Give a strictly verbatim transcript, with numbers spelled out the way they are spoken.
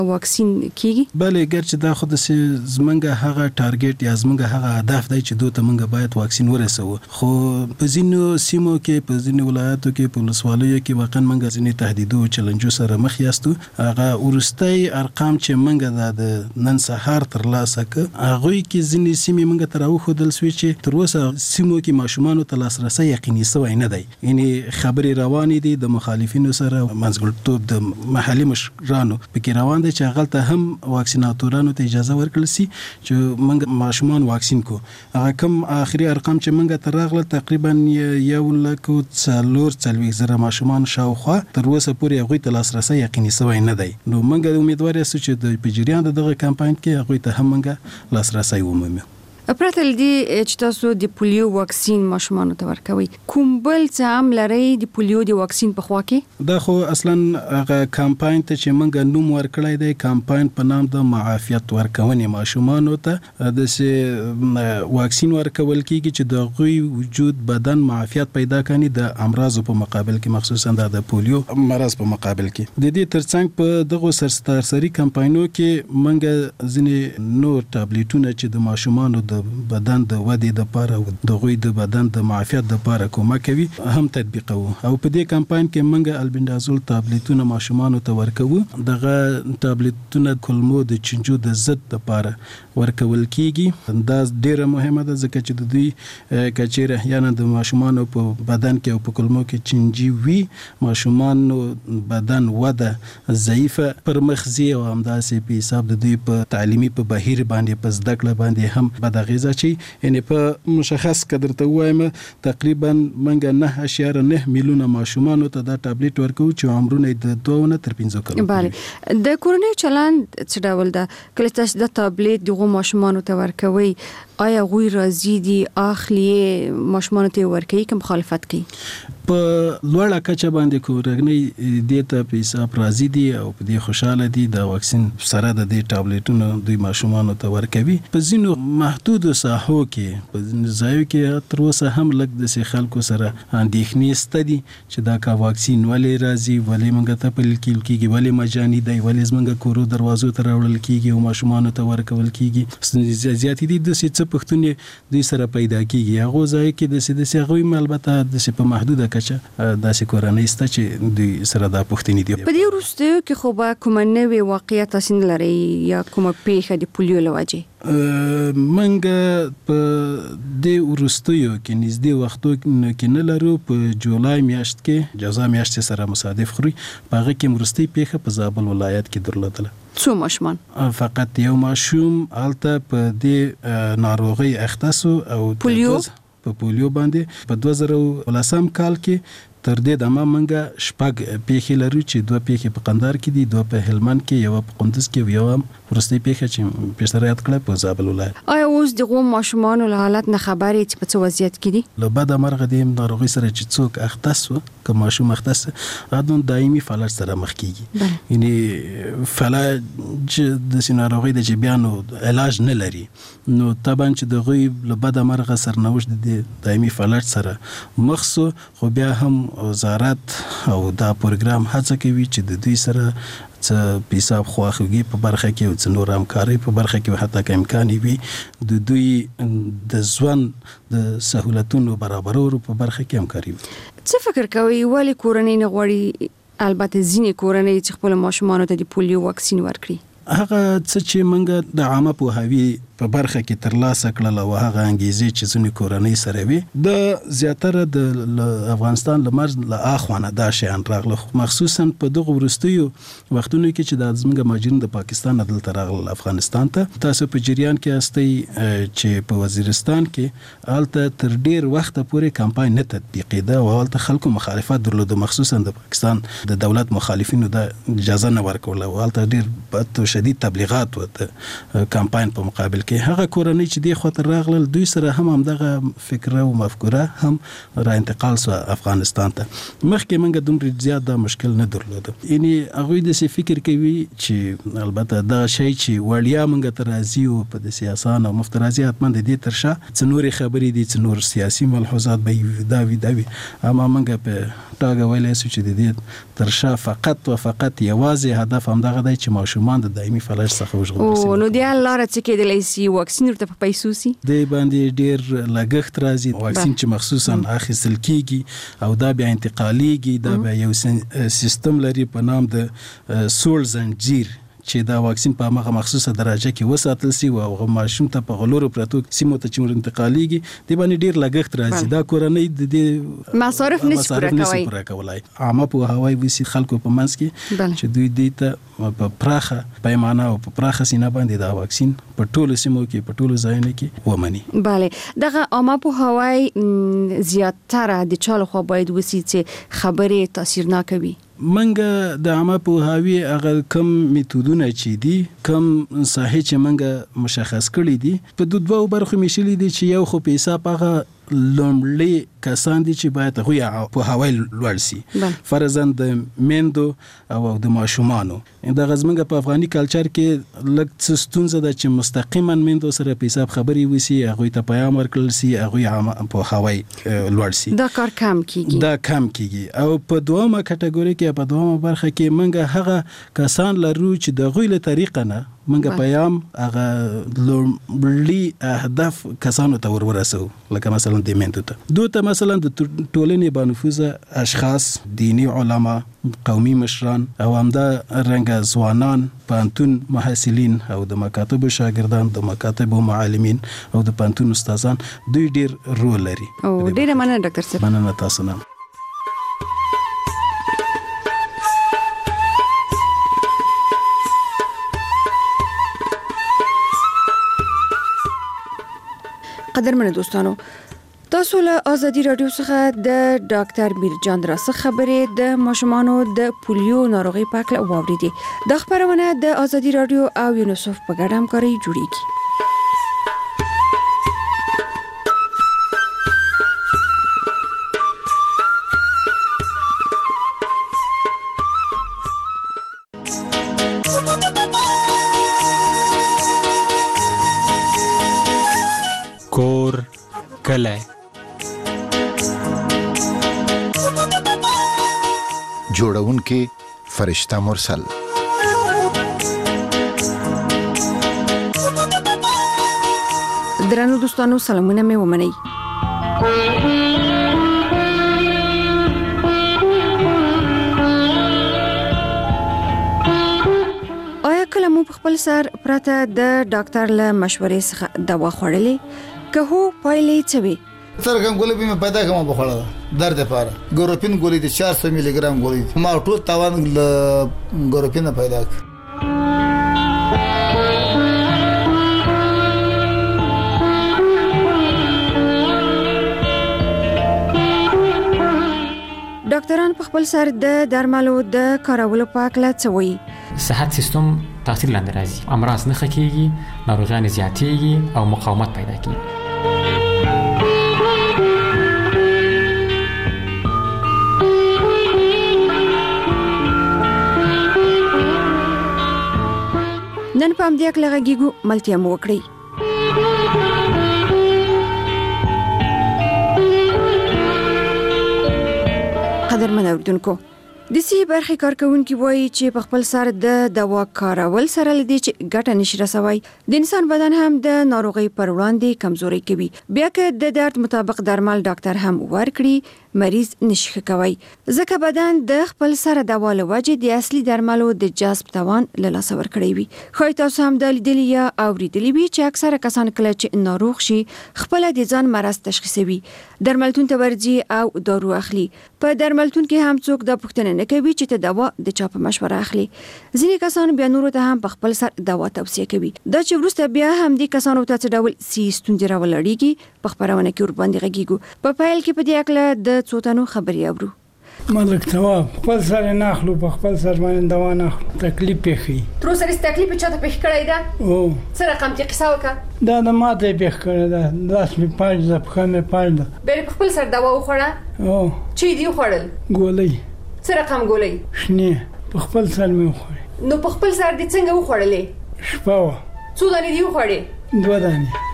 واکسین کیږي؟ بله ګرچې دا خو د زمونږ هغه ټارګټ یا زمونږ هغه هدف دی چې دوی ته مونږ باید واکسین ورسوو، خو په ځینو سیمو کې په ځینو ولایاتو کې په ولسوالیو کې واقعا مونږ ځینې تهدیدو او چلنجو سره مخ یاستو. هغه وروستي ارقام چې مونږ د نن سهار ترلاسه کړ هغوی کې ځینې سیمې مونږ ته راوښودل سوې چې تر اوسه سیمو کې ماشومانو ته لاسرسی یقیني سوی نه دی. یعنې خبرې روانې دي د مخالفینو سره، منځګړیتوب د محلي مشرانو پکې روان دی چې هغلته هم واکسیناتورانو ته اجازه ورکړل سي چې مونږ ماشومان واکسین کو. هغه کوم آخري ارقام چې مونږ ته راغله تقریبا یو لک څلور څلوېښت زره ماشومان شاوخوا تر اوسه پورې هغوی ته لاسرسی یقیني سوی نه دی. نو مونږ امیدوار یاستو چې د په جریان د دغه کمپاین کې هغوی ته هم مونږ لاسرسی ومومو. پرته له دې چې تاسو د پولیو واکسین ماشومانو ته ورکوي، کوم بل څه هم لرئ د پولیو د واکسین په خوا کې؟ دا خو اصلا هغه کمپاین ته چې موږ نوم ورکړی دی کمپاین په نام د معافیت ورکونې ماشومانو ته د واکسین ورکول کیږي چې د غوي وجود بدن معافیت پیدا کړي د امراض په مقابل کې، مخصوصا د پولیو مرض په مقابل کې. د دې ترڅنګ په دغه سرسري کمپاینونو کې موږ ځینې نور ټابلیټونه چې د ماشومانو د بدن د ودې د لپاره او د غوي د بدن د معافیت د لپاره کومک کوي هم تطبیقو. او په دې کمپاین کې موږ البندازول ټابلیټونه ماشومانو ته ورکوو. دغه ټابلیټونه کولمو د چنجو د ضد لپاره ورکول کیږي. دا ډیره مهمه ده ځکه چې د دوی کچېره احیانا د ماشومانو په بدن کې او په کولمو کې چنجي وي، ماشومانو بدن وده ضعیفه پر مخزي او همداسې په حساب د دوی په تعلیمي په بهیر باندې په زده کړه باندې هم بد غذا چې یعنی په مشخص قدر ته وایم تقریبا منګه نه اشاره نه میلیونه ماشومانو ته دا ټابلیټ ورکو چې عمرونه د دوه نه تر پنځه کلو. بله د کورنۍ چلند څه ډول ده کله تاسو د ټابلیټ دغه ماشومانو ته ورکوي؟ آیا غوی راضي دي اخلي ماشومانو ته ورکوي که مخالفت کوي؟ په لوړه کچه باندې کورنۍ دې ته په حساب راضي دي او په دې خوشاله دي د واکسین سره د دې ټابلیټونو دوی ماشومانو ته ورکوي. په ځینو محدود ساحو کې په ځینو ځایو کې تر اوسه هم لږ د خلکو سره اندېښنې شته دي چې دا کا واکسین ولې راځي، ولې موږ ته پلي کیږي، ولې مجاني دی، ولې موږ کورو دروازو ته راوړل کیږي او ماشومانو ته ورکول کیږي. زیاتې دي د څه پښتونې دوی سره پیدا کیږي. هغه ځای کې د سې هغوی البته د په محدوده کچه داسې کورنۍ شته چې دوی سره دا پښتنې دي. په دې وروستیو کې خو به کومه نوې واقعه تاسو نه لرئ یا کومه پیښه د پولیو له وجې؟ منګه په دې وروستیو کې نږدې وختو کې نه لرو. په جولای میاشت کې جزا میاشت سره مصادف خوري په هغه کې وروستۍ پیښه په زابل ولایت کې درلودله. څو ماشومان؟ فقط یو ماشوم هلته په دې ناروغي اخته سو او پولیو په پولیو باندې په دوه زره ولسم کال کې. تر دې دمه منګه شپږ پیښې لرو چې دوه پیښې په قندهار کې دي، دوه په هلمند کې، یو په کندز کې او یو ورستۍ پیښه چې پیشتر یاد کړه په زابل ولایت. آیا اوس دغه ماشومان له حالت نه خبرې چې په څه وضعیت کې دي؟ له بده مرغه د ناروغي سره چې څوک اخته سو که ماشوم اخته سو غدون دایمي فلج سره مخ کیږي. یعنی فلج د سیناروغي د جبیانو علاج نه لري. نو طبعا چې دغه له بده مرغه سرنوشت د دایمي فلج سره مخ سو، خو بیا هم وزارت او دا پروګرام هڅه کوي چې د دوی سره څه په حساب خواخوږي په برخه کې او څه نور همکاري په برخه کې حتی که امکان وي د دوی د ژوند د سهولتونو برابرولو په برخه کې همکاري وي. څه فکر کوي ولې کورنۍ نه غواړي البته ځینې کورنۍ چې خپل ماشومانو ته د پولیو واکسین ورکړي؟ هغه څه چې موږ د عامه پوهاوي په برخه کې ترلاسه کړل او هغه انګیزې چې ځینې کورنۍ سره وي د زیاتره د افغانستان له مرز له اخوانه دا شیان راغله، مخصوصا په دغه وروستیو وختونو کې چې د زموږ مهاجرین د پاکستان دلته راغله افغانستان ته. تاسو په جریان کې استئ چې په وزیرستان کې هلته تر ډیر وخت پورې کمپاین نه تطبیقېده او هلته خلکو مخالفت درلوده، مخصوصا د پاکستان د دولت مخالفینو د اجازه نه ورکوله او هلته ډیر بد شدید تبلیغات و د کمپاین په مقابل کې کې. هغه کورنۍ چې دی خاطر راغلل دوی سره هم همدغه فکر او مفکوره هم را انتقال سو افغانستان ته. مخکې موږ دومره زیات دا مشکل نه درلود. یعنی هغه د څه فکر کوي چې البته دا شی چې وړیا موږ ته راځي او په د سیاست او مفترضیات باندې دي ترشا چې نور خبرې دي چې نور سیاسي ملحوظات به دا وی دا وی اما موږ په تاګه ویلې چې د دې ترشا فقط او فقط یوازې هدف هم دغه دی چې ماشومان د دایمي فلج څخه وژغورل شي. نو دی الله چې کېدلی شي واکسین ورته په پیسو سي د باندې ډیر لګښت راځي. واکسین چې مخصوصا اخیستل کیږي او دا بیا انتقالیږي، دا بیا یو سیستم لري په نام د سول زنجیر چې دا واکسین په هغه مخصوصه درجه کې وساتل سي او هغه ماشوم ته په غلورو پراتو سیمو ته چې انتقالیږي دی باندې ډیر لګښت راځي. دا کورنۍ د دې مصارف نشي پوره کولای. عامه په هواي وسی خلکو په منځ کې چې دوی دې ته په پراخه پیمانه او په پراخه سینه باندې دا واکسین په ټولو سیمو کې په ټولو ځایونو کې ومني. bale دغه عامه په هواي زیاتره د چالو خو باید وسی چې خبره تاثیرناک وي. منګه د عامه په هاوی هغه کم میتودونه چې دي کم صحیح چې منګه مشخص کړی دي په دوه برخو میشلي دي چې یو خو په حساب هغه لومړی کسان دي چې باید هغه په هوای لوړ سي، فرضاً د میندو او د ماشومانو. دا غزمنګ په افغاني کلچر کې لږ څه ستونزه ده چې مستقیما میندو سره په حساب خبري وسی، هغه ته پیغام ورکړل سي، هغه په هوای لوړ سي. دا کار کم کیږي دا کم کیږي. او په دومره کټګوري کې په دومره برخه کې منګه هغه کسان لرو چې د غویله طریقه نه منګه پیغام هغه لومړی هدف کسانو ته ورورسو، لکه مثلا د میندو ته دوته مثلا د ټولنې بانفوذه اشخاص، دینی علما، قومي مشران او همدا رنګ ځوانان، پانتون محصلین او د مکاتب شاګردان، د مکاتب معلمین او د پانتون استادان دوی ډیر رول لري. او ډیر مننه ډاکټر صاحب. مننه تاسو نه. قدرمن دوستانو، تاسو له ازادي رادیو څخه د ډاکټر میرجان راڅخه خبرې د ماشومانو د پولیو ناروغي په اړه واوریدې. د خبرونه د ازادي رادیو او یونیسف په ګډه همکاري جوړیږي. کور کلی جوړونکي فرشته مرسل. درنو دوستانو سلامونه مې ومنئ. آیا کله مو په خپل سر پرته د ډاکټر له مشورې څخه دوا خوړلې؟ که هو پایلې څه وي؟ څرګند ګولې به مې پیدا کوم بخوړه درد لپاره ګوروپین ګولې د چهارصد ملي ګرام ګولې ما ټول تاوان ل ګوروپین پیدا کړ. ډاکټران په خپل سر د درملو د کارولو په اړه څه وایي؟ صحت سیستم تاثیر لاندې راځي، امراض نه ښه کېږي، ناروغیان زیاتېږي او مقاومت پیدا کېږي. نن په همدې اړه غږیږو، ملتیا مو وکړئ. قدرمن اوریدونکو، د سی برخې کارکونکي وایي چې په خپل سر د دوا کارول سره لدی چې ګټه نشي رسوي، د انسان بدن هم د ناروغي پر وړاندې کمزوري کوي. بیا که د درد مطابق درمل ډاکټر هم ورکړي، مریض نشي کوي، ځکه بدن د خپل سره دوا له وجې د اصلي درملو د جذب توان له لاسه ورکړی وي. خو تاسو هم د لیدلي یا اوریدلي وي چې اکثره کسان کله چې ناروغ شي خپل د ځان مرض تشخیصوي، درملتون ته ورځي او دارو اخلي. په درملتون کې هم څوک د پوښتنه نه کوي چې ته دوا د چا په مشوره اخلي. ځینې کسان بیا نورو ته هم په خپل سر دوا توصیه کوي. دا چې وروسته بیا هم دې کسانو ته څه ډول سي ستونزې راولړيږي په خبرونه کې ور باندې غږیږو. په پایل کې په دې اړه د څو تنو خبري اورو. ملک ثواب خپل سره نه اخلو په خپل سر باندې دوا نه اخلو تکلیف پیخي تر سره تکلیف چاته پیښ کړی دا او سره قم چې قصه وکړه دا د ماته پیښ کړی دا لاس می پاج د پخه می پاج دا بل خپل سر دوا وخوړه او چی دی وخوړل ګولې سره قم ګولې شنه په خپل سر می وخوړې نو په خپل سر دې څنګه وخوړلې شپه څو دانې دی وخوړې دوه دانې